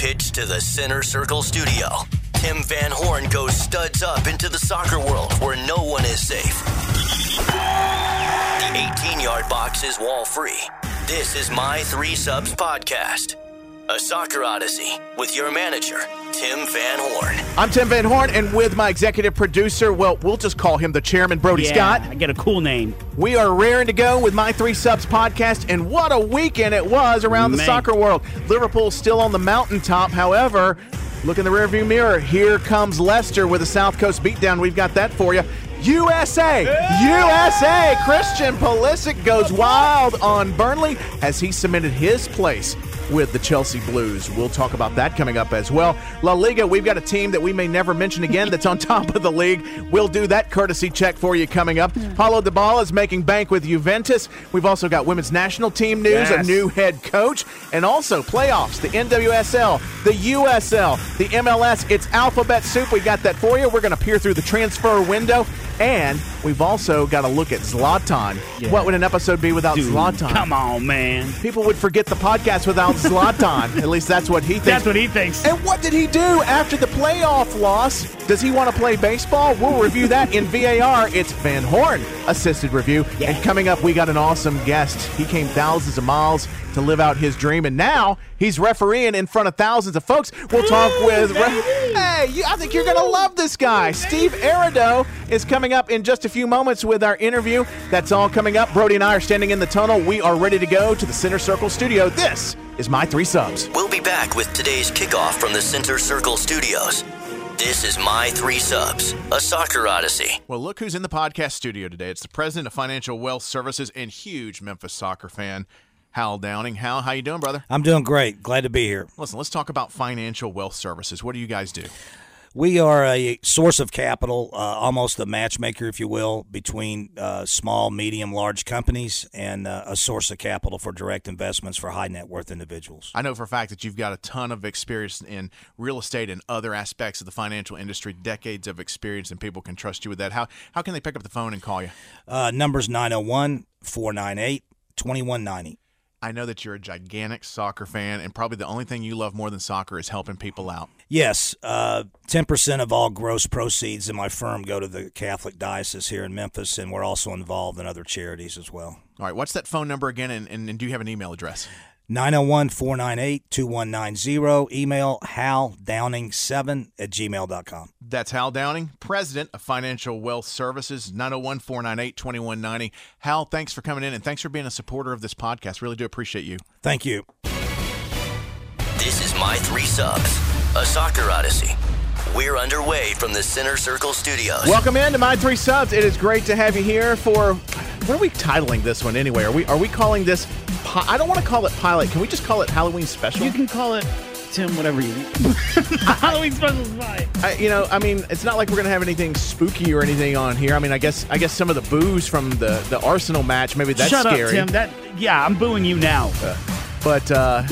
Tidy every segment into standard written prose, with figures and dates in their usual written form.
pitch to the Center Circle studio. Tim Van Horn goes studs up into the soccer world where no one is safe. The 18-yard box is wall-free. This is My Three Subs Podcast, a soccer odyssey with your manager, Tim Van Horn. I'm Tim Van Horn, and with my executive producer, well, we'll just call him the chairman, Brody Scott. I get a cool name. We are raring to go with My Three Subs Podcast, and what a weekend it was around the soccer world. Liverpool's still on the mountaintop. However, look in the rearview mirror. Here comes Leicester with a South Coast beatdown. We've got that for you. USA! USA! Christian Pulisic goes wild on Burnley as he cemented his place with the Chelsea Blues. We'll talk about that coming up as well. La Liga, we've got a team that we may never mention again that's on top of the league. We'll do that courtesy check for you coming up. Paulo Dybala is making bank with Juventus. We've also got women's national team news, a new head coach, and also playoffs, the NWSL, the USL, the MLS. It's alphabet soup. We got that for you. We're going to peer through the transfer window, and we've also got to look at Zlatan. Yeah. What would an episode be without Zlatan? Come on, man. People would forget the podcast without Zlatan. At least that's what he thinks. That's what he thinks. And what did he do after the playoff loss? Does he want to play baseball? We'll review that in VAR. It's Van Horn assisted review. Yeah. And coming up, we got an awesome guest. He came thousands of miles to live out his dream, and now he's refereeing in front of thousands of folks. We'll talk with I think you're going to love this guy. Steve Arido is coming up in just a few moments with our interview. That's all coming up. Brody and I are standing in the tunnel. We are ready to go to the Center Circle studio. This is My Three Subs. We'll be back with today's kickoff from the Center Circle studios. This is My Three Subs, a soccer odyssey. Well, look who's in the podcast studio today. It's the president of Financial Wealth Services and huge Memphis soccer fan, Hal Downing. Hal, how you doing, brother? I'm doing great. Glad to be here. Listen, let's talk about Financial Wealth Services. What do you guys do? We are a source of capital, almost a matchmaker, if you will, between small, medium, large companies and a source of capital for direct investments for high net worth individuals. I know for a fact that you've got a ton of experience in real estate and other aspects of the financial industry, decades of experience, and people can trust you with that. How can they pick up the phone and call you? Number's 901-498-2190. I know that you're a gigantic soccer fan, and probably the only thing you love more than soccer is helping people out. Yes. 10% of all gross proceeds in my firm go to the Catholic Diocese here in Memphis, and we're also involved in other charities as well. All right. What's that phone number again, and do you have an email address? 901-498-2190. Email haldowning7@gmail.com. That's Hal Downing, president of Financial Wealth Services, 901-498-2190. Hal, thanks for coming in, and thanks for being a supporter of this podcast. Really do appreciate you. Thank you. This is My Three Subs, a soccer odyssey. We're underway from the Center Circle studios. Welcome into My Three Subs. It is great to have you here for, what are we titling this one anyway? Are we calling this, I don't want to call it pilot. Can we just call it Halloween special? You can call it, Tim, whatever you want. Halloween special is fine. It's not like we're going to have anything spooky or anything on here. I guess some of the boos from the Arsenal match, maybe that's scary. Shut up, Tim. I'm booing you now. But, I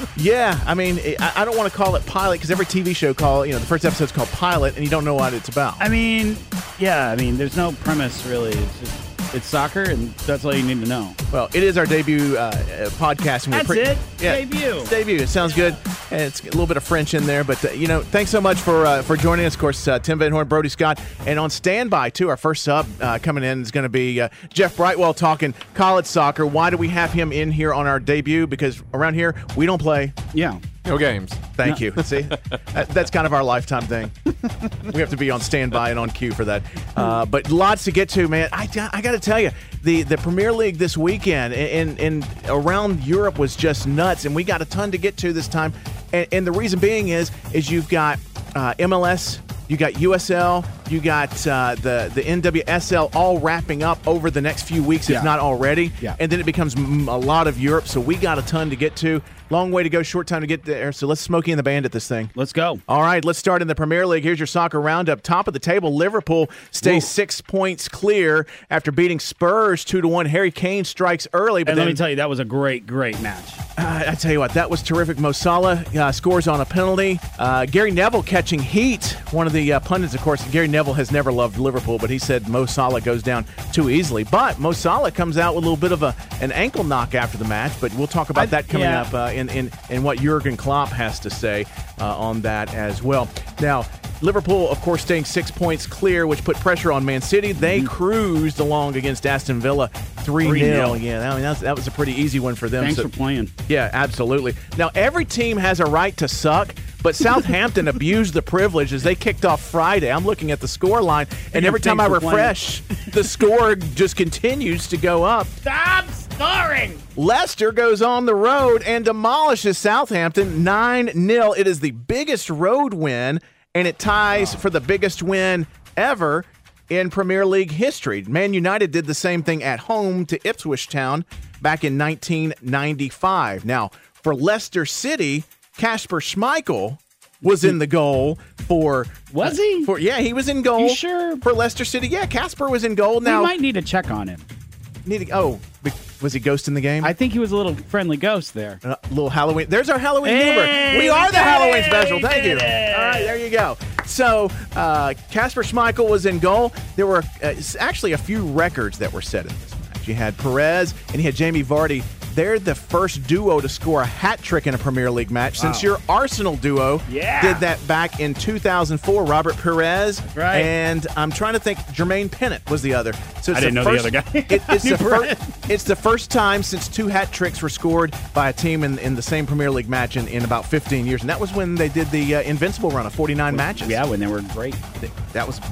don't want to call it pilot because every TV show the first episode's called pilot and you don't know what it's about. There's no premise really. It's soccer and that's all you need to know. Well, it is our debut podcast. And that's it? Yeah, debut. It's debut. It sounds good. And it's a little bit of French in there. But, thanks so much for joining us. Of course, Tim Van Horn, Brody Scott. And on standby, too, our first sub coming in is going to be Jeff Brightwell talking college soccer. Why do we have him in here on our debut? Because around here, we don't play. Yeah. No games. Thank you. See, that's kind of our lifetime thing. We have to be on standby and on cue for that. But lots to get to, man. I got to tell you, the Premier League this weekend and around Europe was just nuts, and we got a ton to get to this time. And the reason being is you've got MLS, you got USL, you got the NWSL all wrapping up over the next few weeks, if not already. Yeah. And then it becomes a lot of Europe, so we got a ton to get to. Long way to go, short time to get there. So let's Smokey and the Bandit this thing. Let's go. All right, let's start in the Premier League. Here's your soccer roundup. Top of the table, Liverpool stays 6 points clear after beating Spurs 2-1. Harry Kane strikes early. But let me tell you, that was a great match. I tell you what, that was terrific. Mo Salah scores on a penalty. Gary Neville catching heat. One of the pundits, of course, Gary Neville Neville has never loved Liverpool, but he said Mo Salah goes down too easily. But Mo Salah comes out with a little bit of an ankle knock after the match, but we'll talk about that coming up in what Jurgen Klopp has to say on that as well. Now, Liverpool, of course, staying 6 points clear, which put pressure on Man City. They cruised along against Aston Villa 3-0. Yeah, I mean, that was a pretty easy one for them. Thanks for playing. Yeah, absolutely. Now, every team has a right to suck, but Southampton abused the privilege as they kicked off Friday. I'm looking at the score line, and every time I refresh, the score just continues to go up. Stop scoring! Leicester goes on the road and demolishes Southampton 9-0. It is the biggest road win, and it ties for the biggest win ever in Premier League history. Man United did the same thing at home to Ipswich Town back in 1995. Now, for Leicester City, Kasper Schmeichel was in the goal for... Was he? He was in goal. You sure? For Leicester City. Yeah, Kasper was in goal. Now, we might need to check on him. Was he ghosting the game? I think he was a little friendly ghost there. A little Halloween. There's our Halloween humor. We are the Halloween special. Thank you. All right, there you go. So, Kasper Schmeichel was in goal. There were actually a few records that were set in this match. You had Perez and you had Jamie Vardy. They're the first duo to score a hat trick in a Premier League match since your Arsenal duo did that back in 2004. Robert Perez and I'm trying to think, Jermaine Pennant was the other. So it's I didn't know the other guy. It's the first time since 2 hat tricks were scored by a team in the same Premier League match in about 15 years, and that was when they did the Invincible run of 49 matches. Yeah, when they were great. That was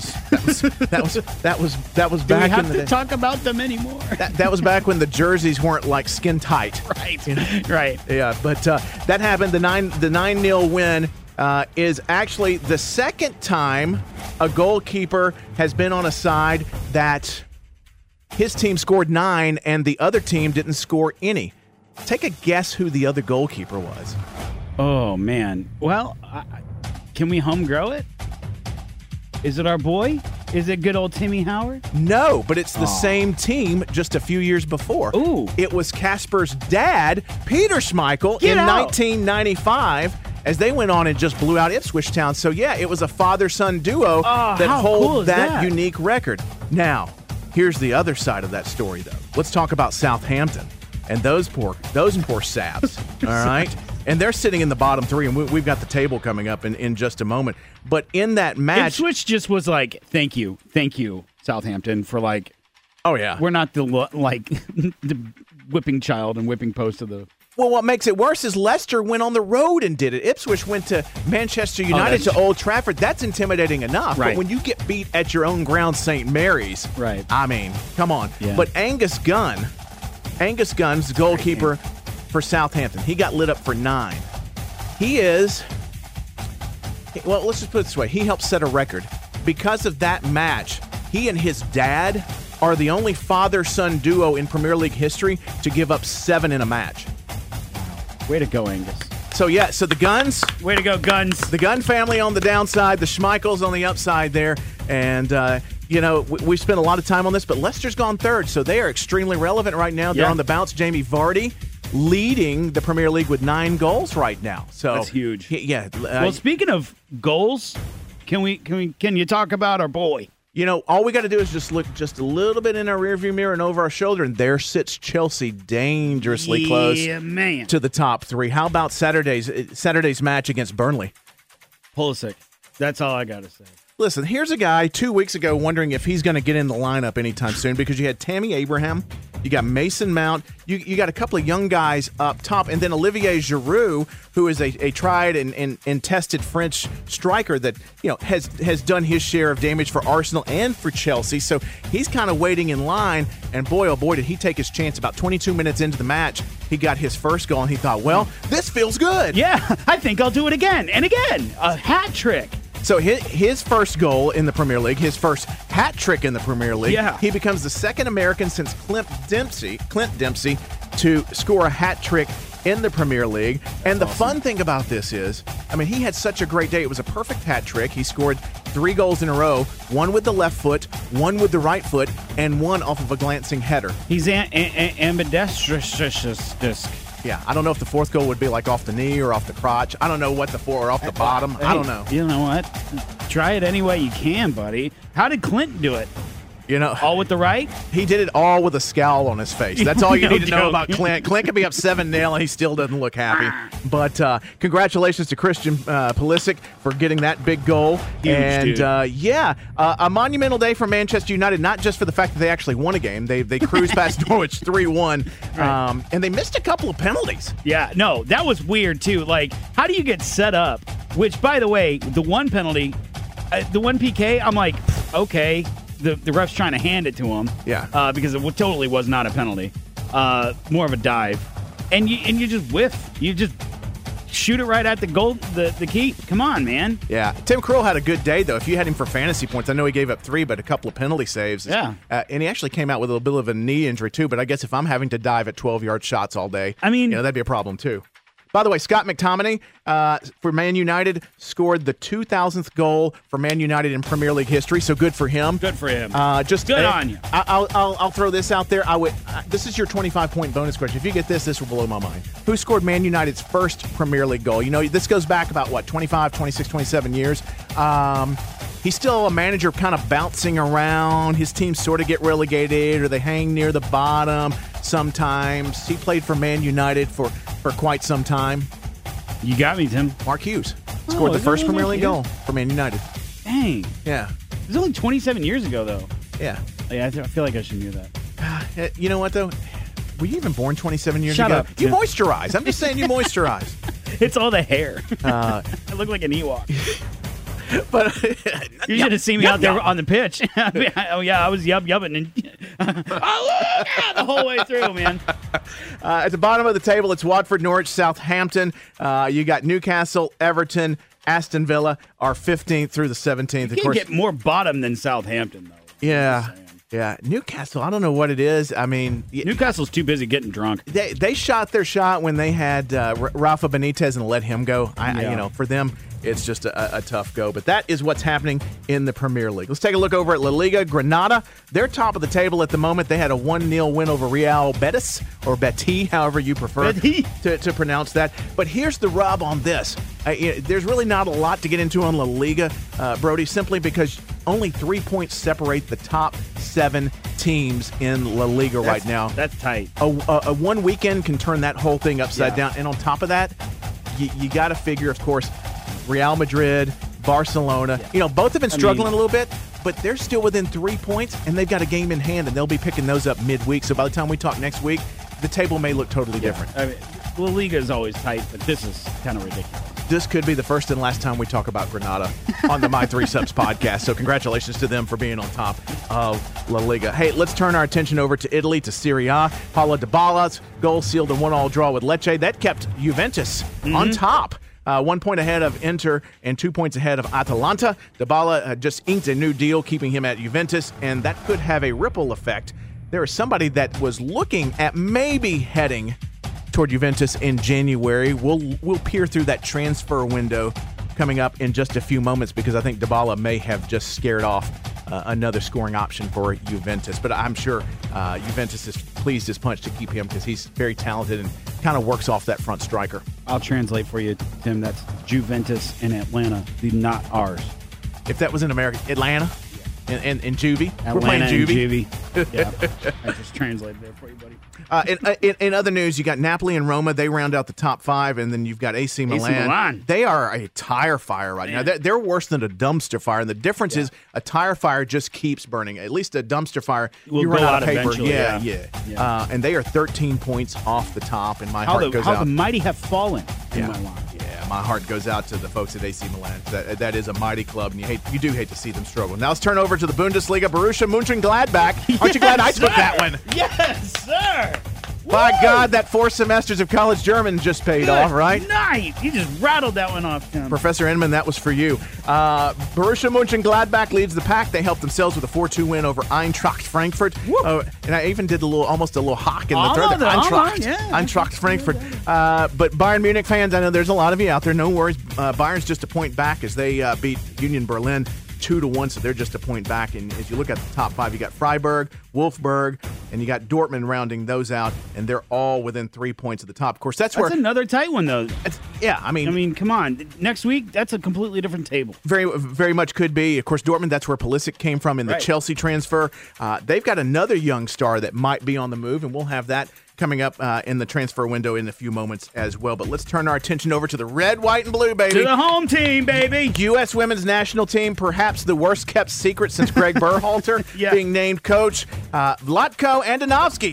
back. Do we have in the to day. talk about them anymore? That was back when the jerseys weren't like skin tight. Right. You know? Right. Yeah, but that happened. The 9-0 win is actually the second time a goalkeeper has been on a side that his team scored 9 and the other team didn't score any. Take a guess who the other goalkeeper was. Oh, man. Well, can we home grow it? Is it our boy? Is it good old Timmy Howard? No, but it's the same team just a few years before. Ooh. It was Kasper's dad, Peter Schmeichel, in 1995, as they went on and just blew out Ipswich Town. So, yeah, it was a father-son duo that holds that unique record. Now, here's the other side of that story, though. Let's talk about Southampton and those poor Sabs, all right? And they're sitting in the bottom 3, and we've got the table coming up in just a moment. But in that match... Ipswich just was like, thank you, Southampton, for like... Oh, yeah. We're not the whipping child and whipping post of the... Well, what makes it worse is Leicester went on the road and did it. Ipswich went to Manchester United to Old Trafford. That's intimidating enough. Right. But when you get beat at your own ground, St. Mary's, right? I mean, come on. Yeah. But Angus Gunn's the goalkeeper for Southampton. He got lit up for 9. Let's just put it this way. He helped set a record. Because of that match, he and his dad are the only father-son duo in Premier League history to give up 7 in a match. Way to go, Angus. So the Guns. Way to go, Guns. The Gunn family on the downside, the Schmeichels on the upside there. And, we spent a lot of time on this, but Leicester's gone 3rd, so they are extremely relevant right now. They're on the bounce. Jamie Vardy leading the Premier League with 9 goals right now. So that's huge. Yeah. Well, speaking of goals, can you talk about our boy? All we got to do is just look just a little bit in our rearview mirror and over our shoulder, and there sits Chelsea dangerously close to the top 3. How about Saturday's match against Burnley? Pulisic. That's all I got to say. Listen, here's a guy 2 weeks ago wondering if he's going to get in the lineup anytime soon because you had Tammy Abraham, you got Mason Mount, you got a couple of young guys up top, and then Olivier Giroud, who is a tried and tested French striker that has done his share of damage for Arsenal and for Chelsea. So he's kind of waiting in line, and boy, oh boy, did he take his chance. About 22 minutes into the match, he got his first goal, and he thought, well, this feels good. Yeah, I think I'll do it again and again. A hat trick. So his first goal in the Premier League, his first hat trick in the Premier League, he becomes the second American since Clint Dempsey to score a hat trick in the Premier League. And the fun thing about this is, he had such a great day. It was a perfect hat trick. He scored 3 goals in a row, 1 with the left foot, 1 with the right foot, and 1 off of a glancing header. He's ambidextrous. Yeah, I don't know if the fourth goal would be like off the knee or off the crotch. I don't know what or off the bottom. I don't know. You know what? Try it any way you can, buddy. How did Clinton do it? All with the right? He did it all with a scowl on his face. That's all you No need to know joke. about Clint. Clint could be up 7-0 and he still doesn't look happy. But congratulations to Christian Pulisic for getting that big goal. Huge, and dude. a monumental day for Manchester United, not just for the fact that they actually won a game. They cruised past Norwich 3-1, and they missed a couple of penalties. Yeah, no, that was weird, too. Like, how do you get set up? Which, by the way, the one penalty, the one PK, I'm like, okay. The ref's trying to hand it to him. Yeah. Because it totally was not a penalty. More of a dive. And you just whiff. You just shoot it right at the goal, the key. Come on, man. Yeah. Tim Krul had a good day, though. If you had him for fantasy points, I know he gave up 3, but a couple of penalty saves. Yeah. And he actually came out with a little bit of a knee injury, too. But I guess if I'm having to dive at 12-yard shots all day, I mean, that'd be a problem, too. By the way, Scott McTominay for Man United scored the 2,000th goal for Man United in Premier League history, so good for him. Good for him. Just good on you. I'll throw this out there. This is your 25-point bonus question. If you get this will blow my mind. Who scored Man United's first Premier League goal? This goes back about, 25, 26, 27 years. He's still a manager kind of bouncing around. His teams sort of get relegated or they hang near the bottom sometimes. He played for Man United for quite some time. You got me, Tim. Mark Hughes scored the first Premier League goal for Man United. Dang. Yeah. It was only 27 years ago, though. Yeah. Yeah, I feel like I should know that. You know what, though? Were you even born 27 years Shut ago? up, You Tim. moisturize. I'm just saying you moisturize. It's all the hair. I look like an Ewok. But You should have seen me out there on the pitch. Oh, yeah, I was yubbing and the whole way through, man. At the bottom of the table, it's Watford, Norwich, Southampton. You got Newcastle, Everton, Aston Villa are 15th through the 17th. You can't get more bottom than Southampton, though. Yeah. Yeah. Newcastle, I don't know what it is. I mean, Newcastle's too busy getting drunk. they shot their shot when they had Rafa Benitez and let him go. For them, it's just a tough go. But that is what's happening in the Premier League. Let's take a look over at La Liga. Granada, they're top of the table at the moment. They had a 1-0 win over Real Betis, or Betis, however you prefer to pronounce that. But here's the rub on this. There's really not a lot to get into on La Liga, Brody, simply because only 3 points separate the top 7 teams in La Liga right now. That's tight. A one weekend can turn that whole thing upside down. And on top of that, you got to figure, of course, Real Madrid, Barcelona. Both have been struggling a little bit, but they're still within 3 points, and they've got a game in hand, and they'll be picking those up midweek. So by the time we talk next week, the table may look totally different. I mean, La Liga is always tight, but this is kind of ridiculous. This could be the first and last time we talk about Granada on the My Three Subs podcast. So congratulations to them for being on top of La Liga. Hey, let's turn our attention over to Italy, to Serie A. Paulo Dybala's goal sealed a 1-1 draw with Lecce. That kept Juventus on top. 1 point ahead of Inter and 2 points ahead of Atalanta. Dybala just inked a new deal, keeping him at Juventus, and that could have a ripple effect. There is somebody that was looking at maybe heading toward Juventus in January. We'll peer through that transfer window coming up in just a few moments, because I think Dybala may have just scared off another scoring option for Juventus. But I'm sure Juventus is pleased as punch to keep him, because he's very talented and kind of works off that front striker. I'll translate for you, Tim. That's Juventus in Atlanta, not ours. If that was in America, Atlanta and Juvie. Atlanta We're playing Juvie. Yeah, I just translated there for you, buddy. In other news, you got Napoli and Roma. They round out the top 5, and then you've got AC Milan. They are a tire fire right now. They're worse than a dumpster fire, and the difference is a tire fire just keeps burning. At least a dumpster fire, will you run go out of paper. Eventually, Yeah. And they are 13 points off the top, and my heart goes how out. the mighty have fallen in Milan. Yeah, my heart goes out to the folks at AC Milan. That is a mighty club, and you do hate to see them struggle. Now let's turn over to the Bundesliga. Borussia Mönchengladbach. Aren't you glad I took that one? Yes, sir. By God, that 4 semesters of college German just paid off, right? Nice. You just rattled that one off, Tim. Professor Inman, that was for you. Borussia Mönchengladbach leads the pack. They helped themselves with a 4-2 win over Eintracht Frankfurt. And I even did almost a little hawk in the third. Eintracht Frankfurt. But Bayern Munich fans, I know there's a lot of you out there. No worries. Bayern's just a point back as they beat Union Berlin 2-1, so they're just a point back. And as you look at the top 5, you got Freiburg, Wolfsburg, and you got Dortmund rounding those out, and they're all within 3 points of the top. Of course, that's where another tight one, though. I mean, come on. Next week, that's a completely different table. Very, very much could be. Of course, Dortmund, that's where Pulisic came from in the Chelsea transfer. They've got another young star that might be on the move, and we'll have that coming up in the transfer window in a few moments as well. But let's turn our attention over to the red, white, and blue, baby. To the home team, baby. U.S. women's national team, perhaps the worst-kept secret since Greg Berhalter being named coach. Vlatko Andonovski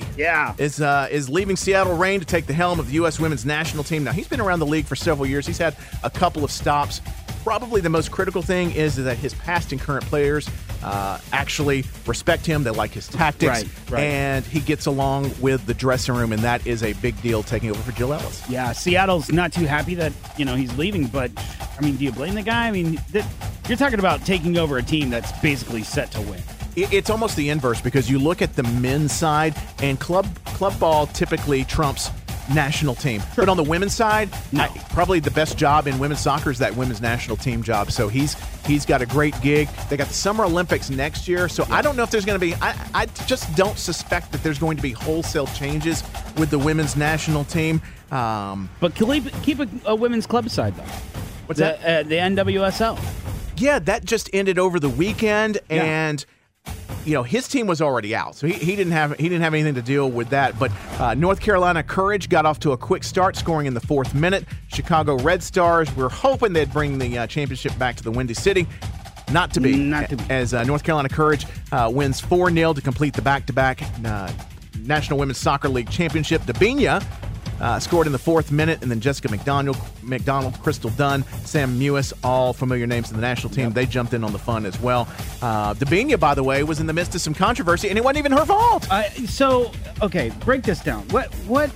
is leaving Seattle Reign to take the helm of the U.S. women's national team. Now, he's been around the league for several years. He's had a couple of stops. Probably the most critical thing is that his past and current players actually respect him. They like his tactics, and he gets along with the dressing room, and that is a big deal taking over for Jill Ellis. Yeah, Seattle's not too happy that he's leaving, but I mean, do you blame the guy? I mean, you're talking about taking over a team that's basically set to win. It's almost the inverse because you look at the men's side, and club ball typically trumps national team. Sure. But on the women's side, probably the best job in women's soccer is that women's national team job. So he's got a great gig. They got the Summer Olympics next year. So I don't know if there's going to be – I just don't suspect that there's going to be wholesale changes with the women's national team. But keep a women's club side, though. What's that? The NWSL. Yeah, that just ended over the weekend, and – his team was already out, so he didn't have anything to deal with that. But North Carolina Courage got off to a quick start, scoring in the 4th minute. Chicago Red Stars, we're hoping they'd bring the championship back to the Windy City. Not to be. As North Carolina Courage wins 4-0 to complete the back-to-back National Women's Soccer League Championship. Dabinia scored in the 4th minute, and then Jessica McDonald, Crystal Dunn, Sam Mewis, all familiar names in the national team. Yep. They jumped in on the fun as well. Dabinia, by the way, was in the midst of some controversy, and it wasn't even her fault. Okay, break this down. What?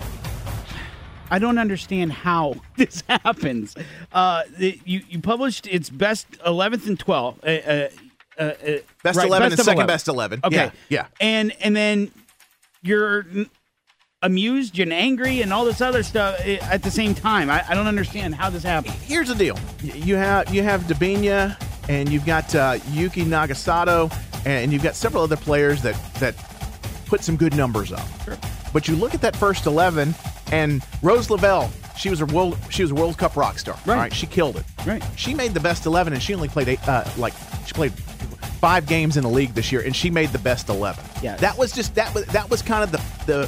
I don't understand how this happens. You published its best 11th and 12th. Best 11 and second best 11. Okay, yeah. And then you're amused and angry and all this other stuff at the same time. I don't understand how this happened. Here's the deal. You have Dabinia, and you've got Yuki Nagasato, and you've got several other players that put some good numbers up. Sure. But you look at that first 11, and Rose Lavelle, she was a World Cup rock star. Right. All right, she killed it. Right. She made the best 11, and she only played she played 5 games in the league this year, and she made the best 11. Yeah. That was kind of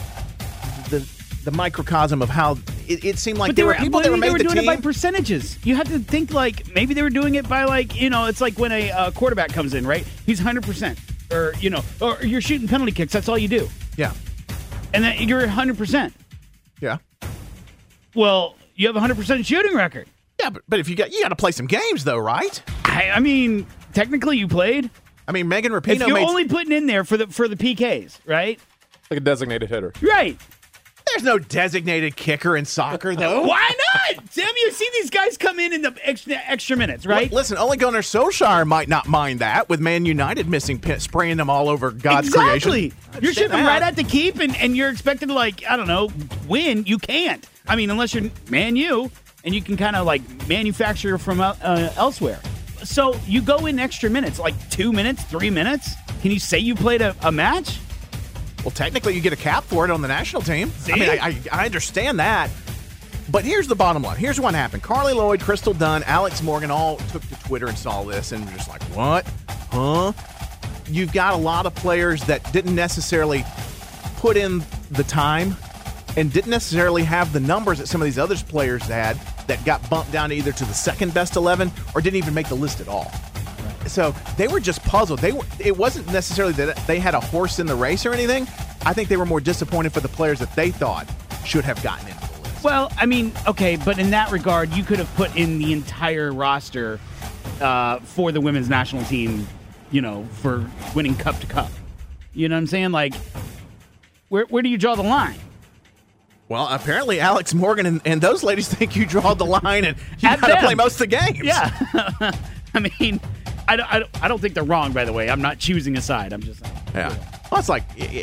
the microcosm of how it seemed like there were people that were made the team. They were doing it by percentages. You have to think like maybe they were doing it by it's like when a quarterback comes in, right? He's 100%, or you're shooting penalty kicks. That's all you do. Yeah. And then you're 100%. Yeah. Well, you have a 100% shooting record. Yeah, but if you got to play some games though, right? I mean, technically you played. I mean, Megan Rapinoe. If you're only putting in there for the PKs, right? Like a designated hitter. Right. There's no designated kicker in soccer, though. Why not? Sam, you see these guys come in the extra minutes, right? Listen, Ole Gunnar Solskjaer might not mind that with Man United missing spraying them all over God's creation. Exactly. You're shipping right at the keep, and you're expected to, win. You can't. I mean, unless you're Man U, and you can kind of, manufacture from elsewhere. So you go in extra minutes, 2 minutes, 3 minutes. Can you say you played a match? Well, technically, you get a cap for it on the national team. See? I mean, I understand that. But here's the bottom line. Here's what happened. Carly Lloyd, Crystal Dunn, Alex Morgan all took to Twitter and saw this and were just like, what? Huh? You've got a lot of players that didn't necessarily put in the time and didn't necessarily have the numbers that some of these other players had that got bumped down either to the second best 11 or didn't even make the list at all. So they were just puzzled. It wasn't necessarily that they had a horse in the race or anything. I think they were more disappointed for the players that they thought should have gotten into the list. Well, I mean, okay, but in that regard, you could have put in the entire roster for the women's national team, for winning cup to cup. You know what I'm saying? Where do you draw the line? Well, apparently Alex Morgan and those ladies think you draw the line and you got to play most of the games. Yeah. I mean, I don't think they're wrong, by the way. I'm not choosing a side. I'm just saying. Yeah. Well, it's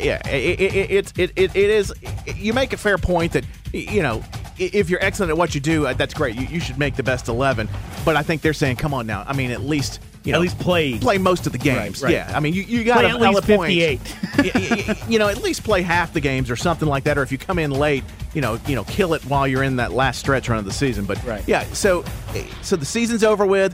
it is. You make a fair point that, if you're excellent at what you do, that's great. You should make the best 11. But I think they're saying, come on now. I mean, at least at least play most of the games. Right. Yeah, I mean, you got to at least 58. At least play half the games or something like that. Or if you come in late, kill it while you're in that last stretch run of the season. But yeah, so the season's over with.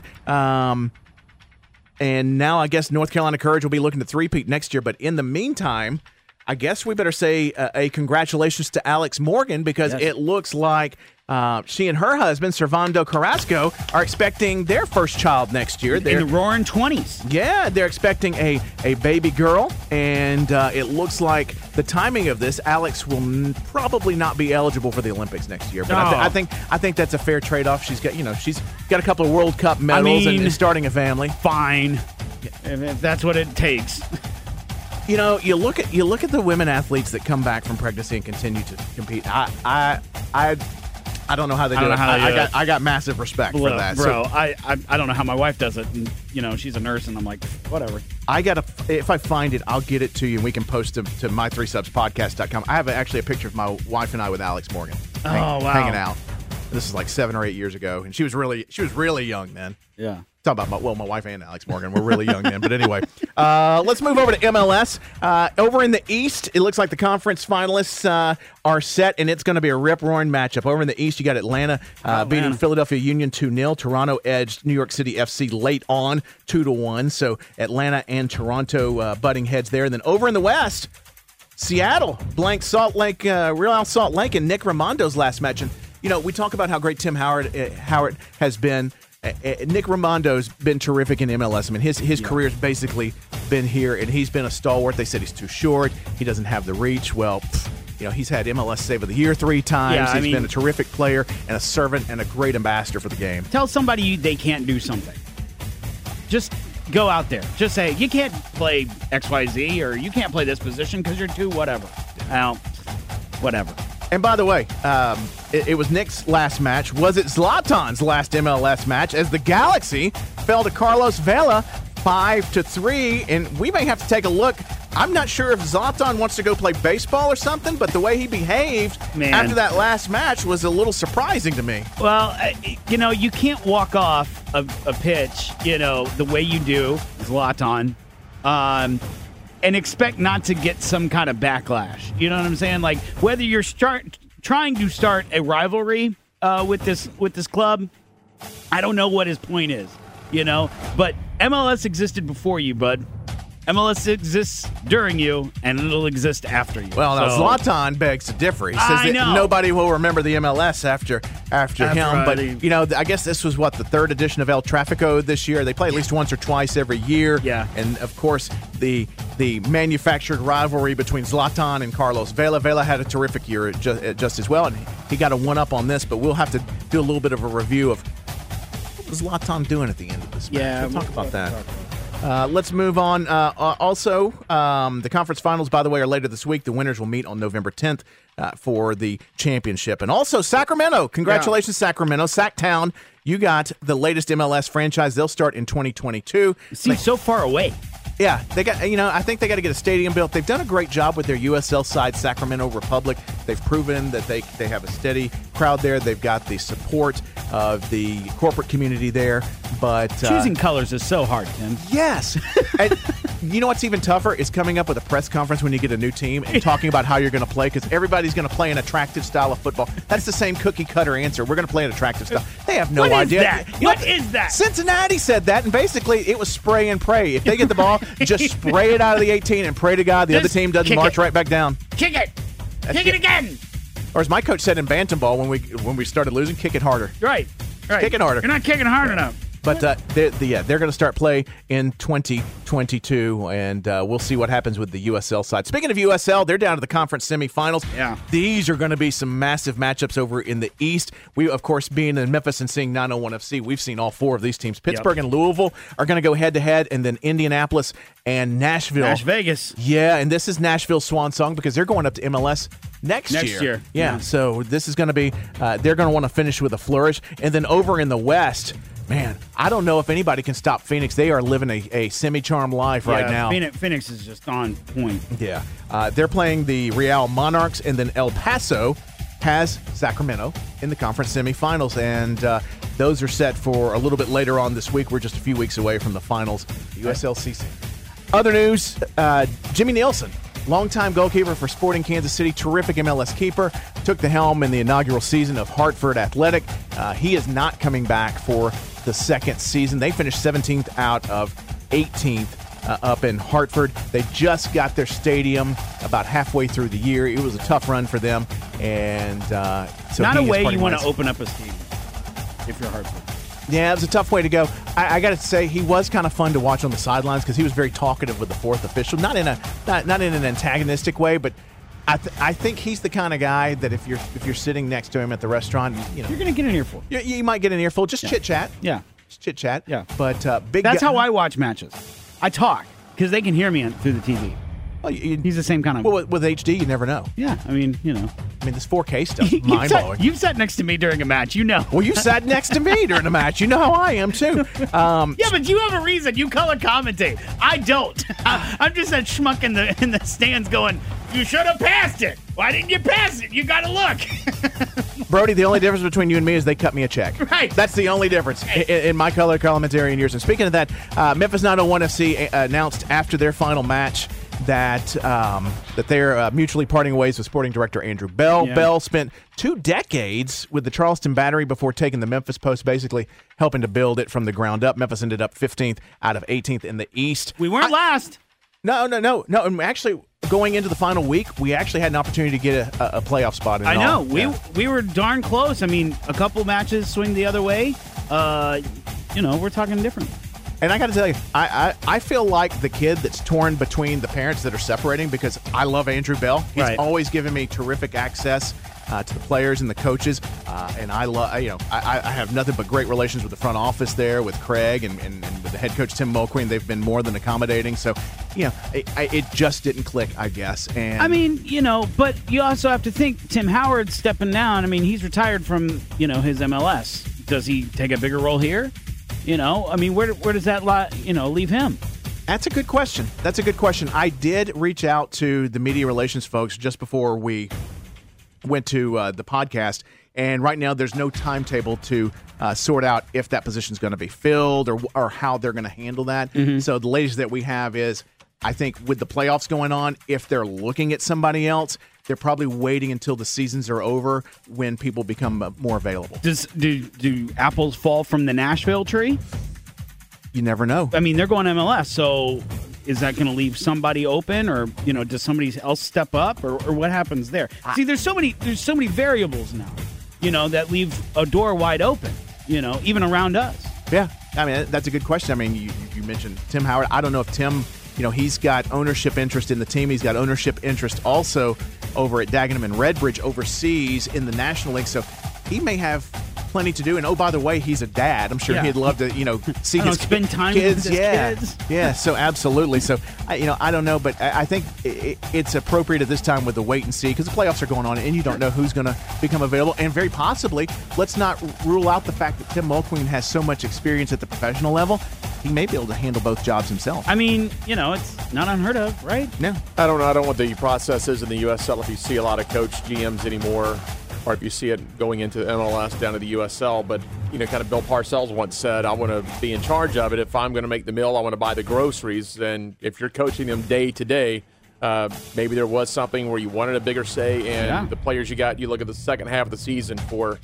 And now I guess North Carolina Courage will be looking to three-peat next year. But in the meantime, I guess we better say a congratulations to Alex Morgan, because it looks like she and her husband, Servando Carrasco, are expecting their first child next year. They're in the roaring 20s. Yeah, they're expecting a baby girl, and it looks like the timing of this, Alex will probably not be eligible for the Olympics next year. But I think that's a fair trade-off. She's got a couple of World Cup medals and starting a family. Fine, if that's what it takes. You look at the women athletes that come back from pregnancy and continue to compete. I don't know how they do it. I got massive respect for that. Bro, I don't know how my wife does it. And, she's a nurse, and I'm like, whatever. If I find it, I'll get it to you, and we can post it to my3subspodcast.com. I have actually a picture of my wife and I with Alex Morgan hanging out. This is like 7 or 8 years ago, and she was really young then. Yeah. Talk about my wife and Alex Morgan were really young then. But anyway, let's move over to MLS. Over in the East, it looks like the conference finalists are set, and it's going to be a rip-roaring matchup. Over in the East, you got Atlanta beating Philadelphia Union 2-0. Toronto edged New York City FC late on 2-1. So Atlanta and Toronto butting heads there. And then over in the West, Seattle blanked Real Salt Lake in Nick Rimondo's last match. And we talk about how great Tim Howard has been. Nick Rimondo's been terrific in MLS. I mean, his career's basically been here, and he's been a stalwart. They said he's too short. He doesn't have the reach. Well, he's had MLS Save of the Year 3 times. Yeah, he's been a terrific player and a servant and a great ambassador for the game. Tell somebody they can't do something. Just go out there. Just say, you can't play XYZ, or you can't play this position because you're too whatever. Well, whatever. And by the way, it was Nick's last match. Was it Zlatan's last MLS match, as the Galaxy fell to Carlos Vela 5-3? And we may have to take a look. I'm not sure if Zlatan wants to go play baseball or something, but the way he behaved after that last match was a little surprising to me. Well, you can't walk off a pitch, the way you do, Zlatan, and expect not to get some kind of backlash. You know what I'm saying? Like, whether you're trying to start a rivalry with this club, I don't know what his point is, But MLS existed before you, bud. MLS exists during you, and it'll exist after you. Well, now Zlatan begs to differ. He says that nobody will remember the MLS after him. But, I guess this was, the third edition of El Tráfico this year. They play at least once or twice every year. Yeah. And, of course, the manufactured rivalry between Zlatan and Carlos Vela. Vela had a terrific year just as well, and he got a one-up on this. But we'll have to do a little bit of a review of what was Zlatan doing at the end of this match. Yeah, we'll talk about that. Let's move on. Also, the conference finals, by the way, are later this week. The winners will meet on November 10th for the championship. And also, Sacramento. Congratulations, Sacramento. Sacktown, you got the latest MLS franchise. They'll start in 2022. It seems so far away. Yeah, they got. I think they got to get a stadium built. They've done a great job with their USL side, Sacramento Republic. They've proven that they have a steady crowd there. They've got the support of the corporate community there. But choosing colors is so hard, Tim. Yes. And you know what's even tougher is coming up with a press conference when you get a new team and talking about how you're going to play, because everybody's going to play an attractive style of football. That's the same cookie cutter answer. We're going to play an attractive style. They have no idea. What is that? Cincinnati said that, and basically it was spray and pray. If they get the ball, just spray it out of the 18 and pray to God the other team doesn't march right back down. Kick it. Kick it again. Or as my coach said in bantam ball when we started losing, kick it harder. Right. Kick it harder. You're not kicking hard enough. But they're going to start play in 2022, and we'll see what happens with the USL side. Speaking of USL, they're down to the conference semifinals. Yeah. These are going to be some massive matchups over in the East. We, of course, being in Memphis and seeing 901 FC, we've seen all four of these teams. Pittsburgh and Louisville are going to go head-to-head, and then Indianapolis and Nashville. Las Vegas. Yeah, and this is Nashville's swan song because they're going up to MLS next year. Yeah, so this is going to be they're going to want to finish with a flourish. And then over in the West, man, I don't know if anybody can stop Phoenix. They are living a semi-charmed life right now. Phoenix is just on point. Yeah. They're playing the Real Monarchs and then El Paso. has Sacramento in the conference semifinals, and those are set for a little bit later on this week. We're just a few weeks away from the finals, the USLCC. Other news, Jimmy Nielsen, longtime goalkeeper for Sporting Kansas City, terrific MLS keeper, took the helm in the inaugural season of Hartford Athletic. He is not coming back for the second season. They finished 17th out of 18th up in Hartford. They just got their stadium about halfway through the year. It was a tough run for them, and so not a way you want ways. to open up a stadium if you're Hartford. Yeah, it was a tough way to go. I got to say, he was kind of fun to watch on the sidelines because he was very talkative with the fourth official, not in an antagonistic way, but I think he's the kind of guy that if you're sitting next to him at the restaurant, you're going to get an earful. You might get an earful, just chit chat. Yeah, just chit chat. Yeah, but big. That's how I watch matches. I talk because they can hear me through the TV. Well, he's the same kind of. Well, with HD, you never know. Yeah, I mean, this 4K stuff, mind blowing. You've sat next to me during a match, Well, you sat next to me during a match. You know how I am too. Yeah, but you have a reason. You color commentate. I don't. I'm just that schmuck in the stands going, "You should have passed it. Why didn't you pass it? You got to look." Brody, the only difference between you and me is they cut me a check. Right. That's the only difference in my color commentary and yours. And speaking of that, Memphis 901 FC announced after their final match that they're mutually parting ways with sporting director Andrew Bell. Yeah. Bell spent 2 decades with the Charleston Battery before taking the Memphis Post, basically helping to build it from the ground up. Memphis ended up 15th out of 18th in the East. We weren't last. No. And actually, going into the final week, we actually had an opportunity to get a playoff spot. I know. We were darn close. I mean, a couple matches swing the other way. We're talking different. And I got to tell you, I feel like the kid that's torn between the parents that are separating because I love Andrew Bell. He's always given me terrific access to the players and the coaches, and I love. I have nothing but great relations with the front office there, with Craig and with the head coach Tim Mulqueen. They've been more than accommodating. So, it just didn't click, I guess. And I mean, but you also have to think Tim Howard's stepping down. I mean, he's retired from his MLS. Does he take a bigger role here? I mean, where does that leave him? That's a good question. I did reach out to the media relations folks just before we went to the podcast, and right now there's no timetable to sort out if that position is going to be filled or how they're going to handle that. Mm-hmm. So the latest that we have is, I think with the playoffs going on, if they're looking at somebody else, they're probably waiting until the seasons are over when people become more available. Do apples fall from the Nashville tree? You never know. I mean, they're going MLS, so is that going to leave somebody open, or does somebody else step up, or what happens there? See, there's so many variables now, that leave a door wide open, even around us. Yeah, I mean that's a good question. I mean, you mentioned Tim Howard. I don't know if Tim. He's got ownership interest in the team. He's got ownership interest also over at Dagenham and Redbridge overseas in the National League. So he may have plenty to do. And, oh, by the way, he's a dad. I'm sure he'd love to, see his spend time kids. with his kids. Yeah, so absolutely. So, I don't know, but I think it's appropriate at this time with the wait and see because the playoffs are going on and you don't know who's going to become available. And very possibly, let's not rule out the fact that Tim Mulqueen has so much experience at the professional level. He may be able to handle both jobs himself. I mean, it's not unheard of, right? No. I don't know. I don't know what the process is in the USL if you see a lot of coach GMs anymore, or if you see it going into MLS down to the USL. But, kind of Bill Parcells once said, I want to be in charge of it. If I'm going to make the meal, I want to buy the groceries. And if you're coaching them day to day, maybe there was something where you wanted a bigger say. And the players you got, you look at the second half of the season for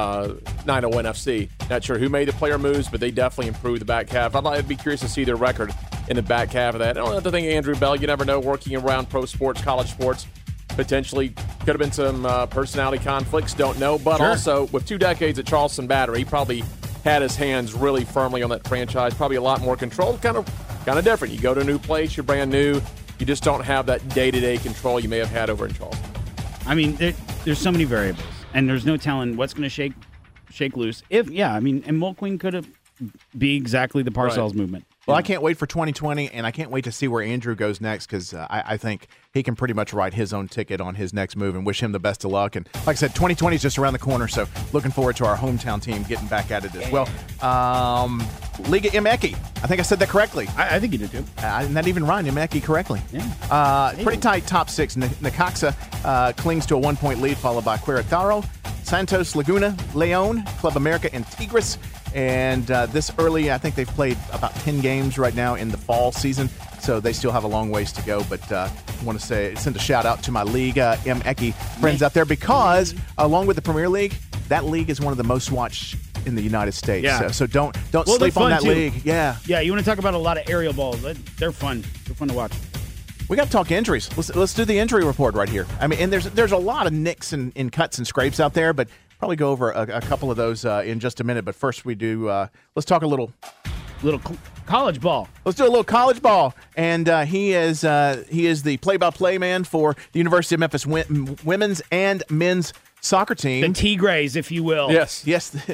901 FC. Not sure who made the player moves, but they definitely improved the back half. I'd be curious to see their record in the back half of that. I don't have to think Andrew Bell. You never know, working around pro sports, college sports. Potentially could have been some personality conflicts, don't know. But also, with 2 decades at Charleston Battery, he probably had his hands really firmly on that franchise, probably a lot more control. Kind of different. You go to a new place, you're brand new. You just don't have that day-to-day control you may have had over in Charleston. I mean, there's so many variables, and there's no telling what's going to shake loose. And Mulqueen could be exactly the Parcells movement. Well, I can't wait for 2020, and I can't wait to see where Andrew goes next because I think he can pretty much write his own ticket on his next move and wish him the best of luck. And like I said, 2020 is just around the corner, so looking forward to our hometown team getting back at it as well. Liga MX. I think I said that correctly. I think you did too. Not even Ryan MX correctly. Yeah. Pretty tight top six. Necaxa clings to a 1-point lead, followed by Querétaro, Santos Laguna, León, Club America, and Tigres. And this early, I think they've played about 10 games right now in the fall season, so they still have a long ways to go. But I want to send a shout out to my Liga MX friends out there, because along with the Premier League, that league is one of the most watched in the United States. Yeah. So don't sleep on that league. Yeah. Yeah, you want to talk about a lot of aerial balls. They're fun. They're fun to watch. We got to talk injuries. Let's do the injury report right here. I mean, and there's a lot of nicks and cuts and scrapes out there, but probably go over a couple of those in just a minute. But first, we do. Let's talk a little college ball. Let's do a little college ball. And he is the play-by-play man for the University of Memphis women's and men's soccer team. The Tigres, if you will. Yes.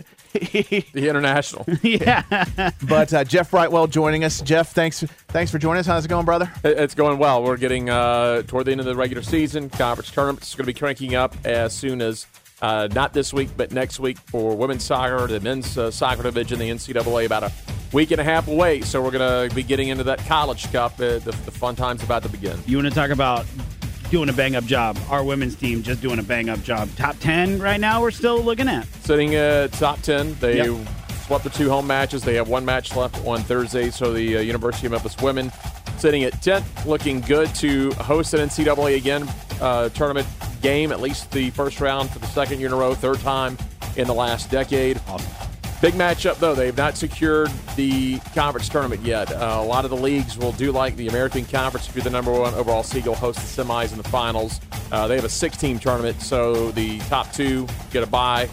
The international. Yeah. But Jeff Brightwell joining us. Jeff, thanks for joining us. How's it going, brother? It's going well. We're getting toward the end of the regular season. Conference tournaments are going to be cranking up as soon as, not this week, but next week for women's soccer, the men's soccer division, the NCAA, about a week and a half away. So we're going to be getting into that College Cup. The fun time's about to begin. You want to talk about doing a bang-up job? Our women's team just doing a bang-up job. Top 10 right now we're still looking at. Sitting at top 10. They swept the 2 home matches. They have 1 match left on Thursday. So the University of Memphis women sitting at 10th, looking good to host an NCAA again tournament game, at least the first round for the second year in a row, third time in the last decade. Awesome. Big matchup, though. They have not secured the conference tournament yet. A lot of the leagues will do like the American Conference. If you're the number 1 overall seed, you'll host the semis and the finals. They have a 6-team tournament, so the top 2 get a bye.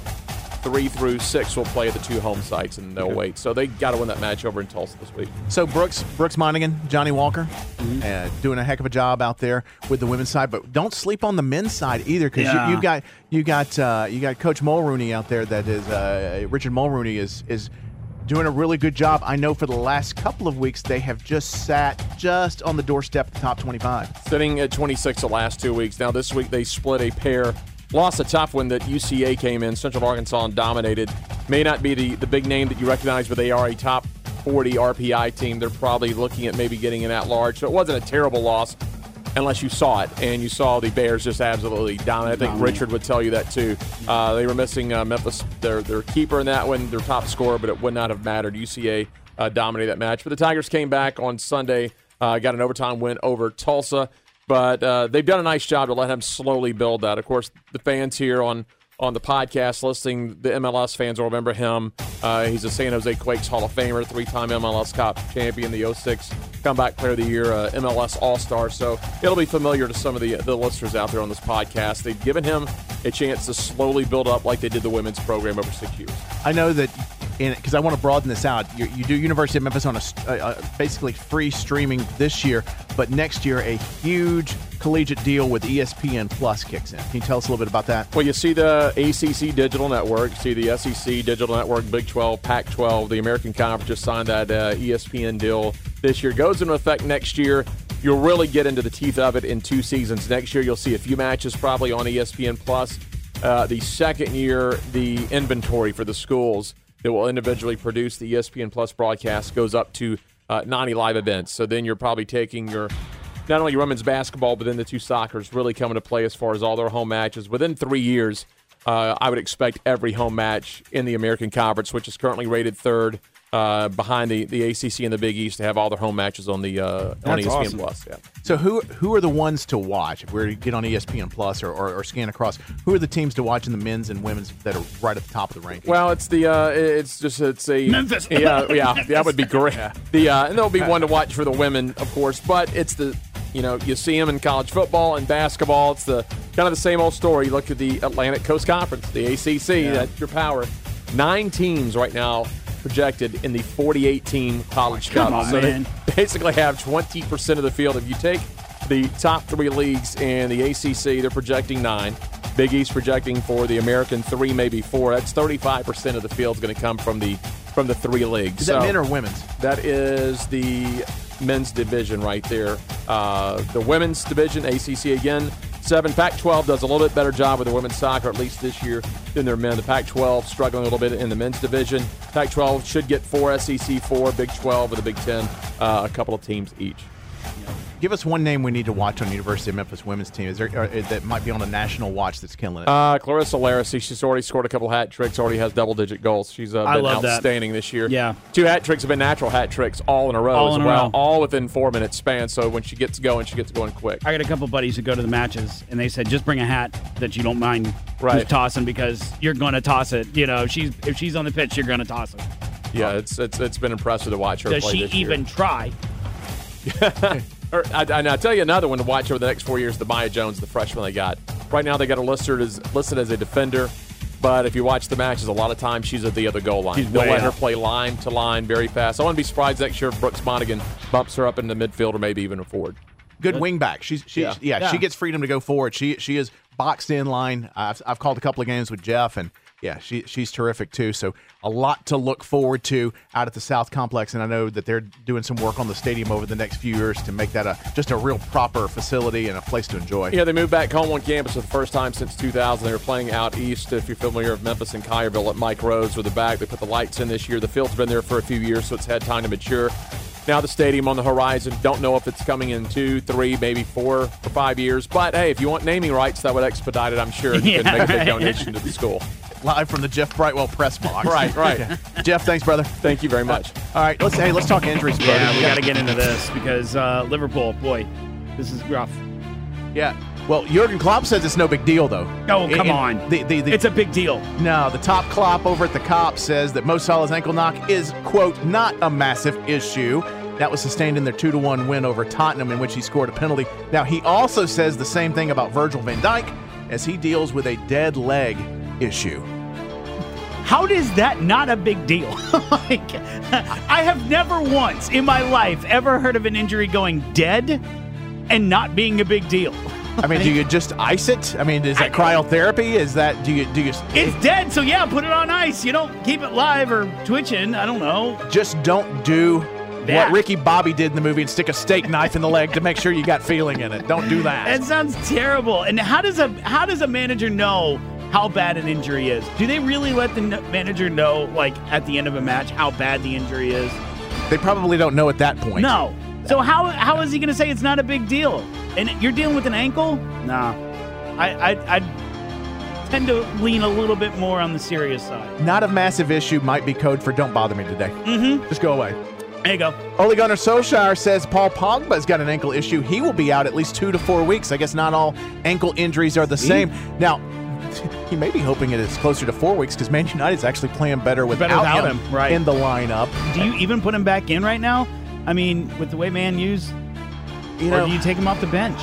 3 through 6 will play at the 2 home sites, and they'll wait. So they got to win that match over in Tulsa this week. So Brooks Monaghan, Johnny Walker, doing a heck of a job out there with the women's side. But don't sleep on the men's side either, because you got Coach Mulrooney out there. That is Richard Mulrooney is doing a really good job. I know for the last couple of weeks they have just sat just on the doorstep of the top 25. Sitting at 26 the last 2 weeks. Now this week they split a pair. Lost a tough one that UCA came in, Central Arkansas, and dominated. May not be the big name that you recognize, but they are a top 40 RPI team. They're probably looking at maybe getting an at-large. So it wasn't a terrible loss unless you saw it, and you saw the Bears just absolutely dominate. I think Richard would tell you that too. They were missing Memphis, their keeper in that one, their top scorer, but it would not have mattered. UCA dominated that match. But the Tigers came back on Sunday, got an overtime win over Tulsa. But they've done a nice job to let him slowly build that. Of course, the fans here on the podcast listening, the MLS fans will remember him. He's a San Jose Quakes Hall of Famer, 3-time MLS Cup champion, the 06 Comeback Player of the Year, MLS All-Star. So it'll be familiar to some of the listeners out there on this podcast. They've given him a chance to slowly build up like they did the women's program over 6 years. I know that, because I want to broaden this out, you do University of Memphis on a basically free streaming this year, but next year a huge collegiate deal with ESPN Plus kicks in. Can you tell us a little bit about that? Well, you see the ACC Digital Network, you see the SEC Digital Network, Big 12, Pac-12, the American Conference just signed that ESPN deal this year. Goes into effect next year. You'll really get into the teeth of it in 2 seasons. Next year, you'll see a few matches probably on ESPN Plus. The second year, the inventory for the schools that will individually produce the ESPN Plus broadcast goes up to 90 live events. So then you're probably taking your not only your women's basketball, but then the 2 soccers really coming to play as far as all their home matches. Within 3 years, I would expect every home match in the American Conference, which is currently rated 3rd behind the ACC and the Big East, to have all their home matches on the on ESPN awesome. Plus. Yeah. So who are the ones to watch if we're to get on ESPN Plus or scan across? Who are the teams to watch in the men's and women's that are right at the top of the rankings? Well, it's a Memphis. Yeah, that would be great. And there'll be one to watch for the women, of course, but it's the. You see them in college football and basketball. It's the kind of the same old story. You look at the Atlantic Coast Conference, the ACC. That's your power. 9 teams right now projected in the 48-team College Cup. On, so man. they basically have 20% of the field. If you take the top 3 leagues in the ACC, they're projecting 9. Big East projecting for the American 3, maybe 4. That's 35% of the field is going to come from the 3 leagues. Is that men or women's? That is the men's division right there. The women's division, ACC again, 7. Pac-12 does a little bit better job with the women's soccer, at least this year, than their men. The Pac-12 struggling a little bit in the men's division. Pac-12 should get 4, SEC 4, Big 12 with the Big 10, a couple of teams each. Give us one name we need to watch on the University of Memphis women's team. Is there that might be on a national watch that's killing it? Clarissa Larissy. She's already scored a couple hat tricks. Already has double-digit goals. She's been outstanding this year. Yeah, 2 hat tricks have been natural hat tricks all in a row all within 4-minute span. So when she gets going quick. I got a couple buddies who go to the matches, and they said just bring a hat that you don't mind right. tossing because you're going to toss it. You know, if she's on the pitch, you're going to toss it. Yeah, it's been impressive to watch her play this year. Does she even try? I'll tell you another one to watch over the next 4 years, the Maya Jones, the freshman they got. Right now they got her listed as a defender, but if you watch the matches, a lot of times she's at the other goal line. They'll let her play line to line very fast. I wouldn't be surprised next year if Brooks Monaghan bumps her up into midfield or maybe even a forward. Good wing back. She gets freedom to go forward. She is boxed in line. I've called a couple of games with Jeff, and yeah, she's terrific too. So a lot to look forward to out at the South Complex, and I know that they're doing some work on the stadium over the next few years to make that just a real proper facility and a place to enjoy. Yeah, they moved back home on campus for the first time since 2000. They were playing out east, if you're familiar with Memphis and Collierville at Mike Rose with the back. They put the lights in this year. The field's been there for a few years, so it's had time to mature. Now the stadium on the horizon. Don't know if it's coming in 2, 3, maybe 4 or 5 years. But, hey, if you want naming rights, that would expedite it, I'm sure. You can make a big donation to the school. Live from the Jeff Brightwell press box. Right. Okay. Jeff, thanks, brother. Thank you very much. All right, let's talk injuries, brother. Yeah, we got to get into this because Liverpool, boy, this is rough. Yeah. Well, Jurgen Klopp says it's no big deal, though. Oh, come on. It's a big deal. No, the top Klopp over at the Cop says that Mo Salah's ankle knock is, quote, not a massive issue. That was sustained in their 2-1 win over Tottenham, in which he scored a penalty. Now, he also says the same thing about Virgil van Dijk as he deals with a dead leg issue. How is that not a big deal? I have never once in my life ever heard of an injury going dead and not being a big deal. I mean, do you just ice it? I mean, is that cryotherapy? Is that do you? It's dead, so yeah, put it on ice. You don't keep it live or twitching. I don't know. Just don't do what Ricky Bobby did in the movie and stick a steak knife in the leg to make sure you got feeling in it. Don't do that. That sounds terrible. And how does a manager know how bad an injury is? Do they really let the manager know, like, at the end of a match how bad the injury is? They probably don't know at that point. No. So how is he going to say it's not a big deal? And you're dealing with an ankle? Nah. I tend to lean a little bit more on the serious side. Not a massive issue might be code for don't bother me today. Mm-hmm. Just go away. There you go. Ole Gunnar Solskjaer says Paul Pogba's got an ankle issue. He will be out at least 2 to 4 weeks. I guess not all ankle injuries are the same. Now, he may be hoping it is closer to 4 weeks because Man United's actually playing better without him right. in the lineup. Do you even put him back in right now? I mean, with the way Man U's, or do you take him off the bench?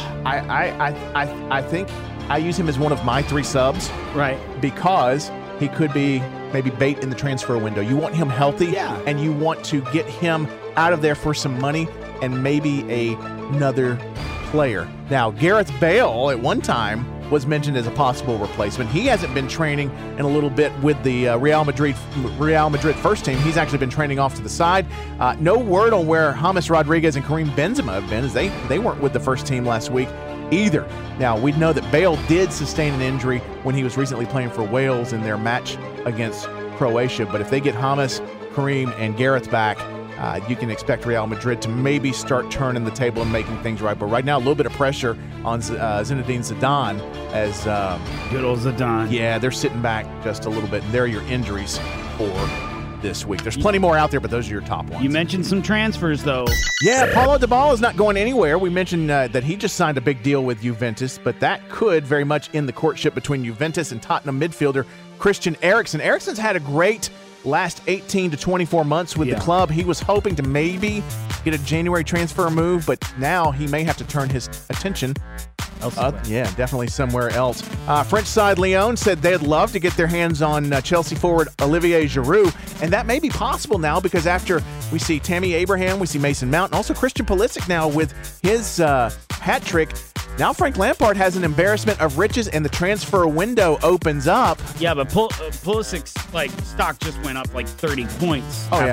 I think I use him as one of my 3 subs. Right. Because he could be maybe bait in the transfer window. You want him healthy, and you want to get him out of there for some money and maybe another player. Now, Gareth Bale at one time was mentioned as a possible replacement. He hasn't been training in a little bit with the Real Madrid first team. He's actually been training off to the side. No word on where James Rodriguez and Karim Benzema have been, as they weren't with the first team last week either. Now, we know that Bale did sustain an injury when he was recently playing for Wales in their match against Croatia, but if they get James, Karim, and Gareth back, you can expect Real Madrid to maybe start turning the table and making things right. But right now, a little bit of pressure on Zinedine Zidane as good old Zidane. Yeah, they're sitting back just a little bit. And there are your injuries for this week. There's plenty more out there, but those are your top ones. You mentioned some transfers, though. Yeah, Paulo Dybala is not going anywhere. We mentioned that he just signed a big deal with Juventus, but that could very much end the courtship between Juventus and Tottenham midfielder Christian Eriksen. Eriksen's had a great last 18 to 24 months with the club. He was hoping to maybe get a January transfer move, but now he may have to turn his attention definitely somewhere else. French side Lyon said they'd love to get their hands on Chelsea forward Olivier Giroud, and that may be possible now because after we see Tammy Abraham, we see Mason Mount, and also Christian Pulisic now with his hat trick. Now Frank Lampard has an embarrassment of riches, and the transfer window opens up. Yeah, but Pulisic's stock just went up 30 points after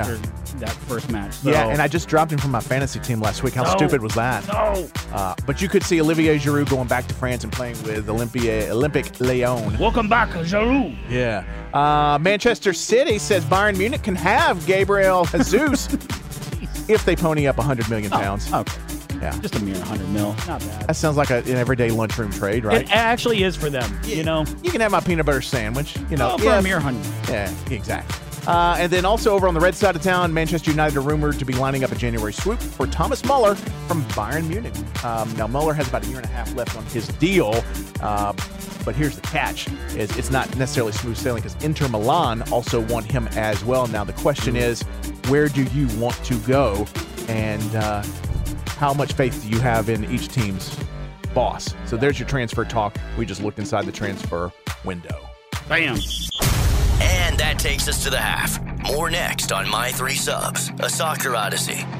that first match. So. Yeah, and I just dropped him from my fantasy team last week. How stupid was that? No. But you could see Olivier Giroud going back to France and playing with Olympic Lyon. Welcome back, Giroud. Yeah. Manchester City says Bayern Munich can have Gabriel Jesus if they pony up 100 million pounds. Okay. Yeah. Just a mere 100 mil. Not bad. That sounds like an everyday lunchroom trade, right? It actually is for them, you know. You can have my peanut butter sandwich, you know. For a mere 100. Yeah, exactly. And then also over on the red side of town, Manchester United are rumored to be lining up a January swoop for Thomas Muller from Bayern Munich. Now, Muller has about a year and a half left on his deal, but here's the catch, is it's not necessarily smooth sailing because Inter Milan also want him as well. Now, the question is, where do you want to go, and how much faith do you have in each team's boss? So there's your transfer talk. We just looked inside the transfer window. Bam. And that takes us to the half. More next on My 3 Subs, a Soccer Odyssey.